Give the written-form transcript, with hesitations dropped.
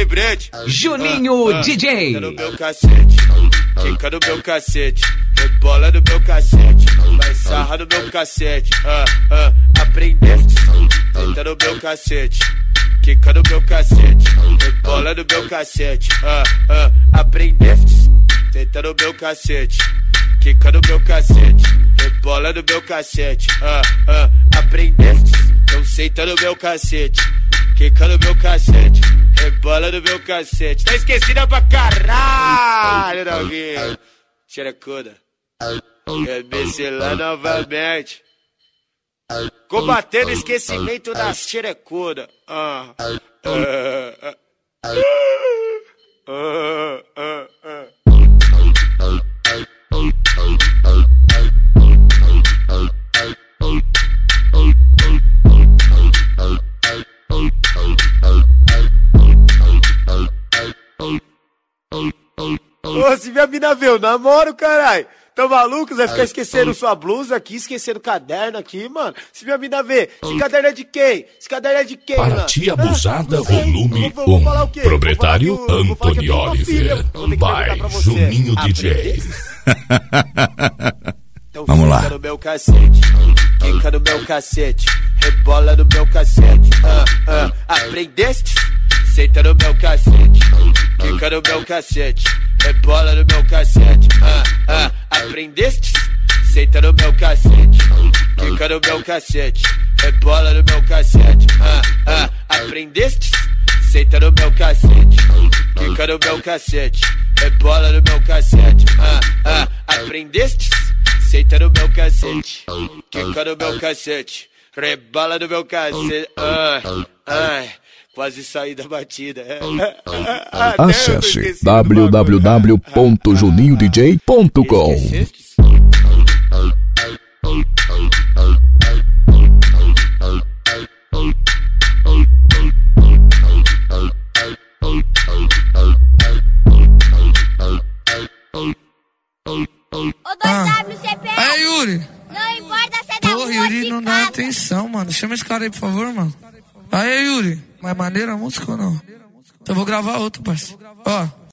lembrete. Juninho DJ. Tá no meu cacete, quica no meu cacete, rebola no meu cacete, vai sarra no meu cacete. Aprendeste, senta no meu cacete, quica no meu cacete, rebola no meu cacete. Aprendeste, senta no meu cacete, quica no meu cacete, rebola no meu cacete. Aprendeste, então senta no meu cacete, quica no meu cacete, rebola no meu cacete. Tá esquecida pra caralho, novinha. Xerecuda. MC lá novamente. Combatendo o esquecimento da xerecuda. Ô, se minha mina vê, eu namoro, caralho. Tá maluco? Vai ficar esquecendo sua blusa aqui, esquecendo o caderno aqui, mano. Se minha mina vê, esse caderno é de quem? Esse caderno é de quem, mano? Paraty Abusada, volume 1. Proprietário Antony Oliver. By Juninho DJ. Então, vamos lá. Quica no meu cacete, quica no meu cacete, rebola no meu cacete. Aprendeste? Senta no meu cacete, quica no meu cacete, rebola no meu cacete. Aprendeste? Senta no meu cacete, quica no meu cacete, rebola no meu cacete. Aprendeste? Senta no meu cacete, quica no meu cacete, rebola no meu cacete. Aprendeste? Senta no meu cacete, quica no meu cacete, rebola no meu cacete. Quase saí da batida. Acesse www.juniodj.com. Aí, Yuri. Não importa se é da Porra, Yuri não dá atenção, mano. Chama esse cara aí, por favor, mano. Aí, Yuri. Mais maneira a música ou não? Então eu vou gravar outro, parceiro. Ó.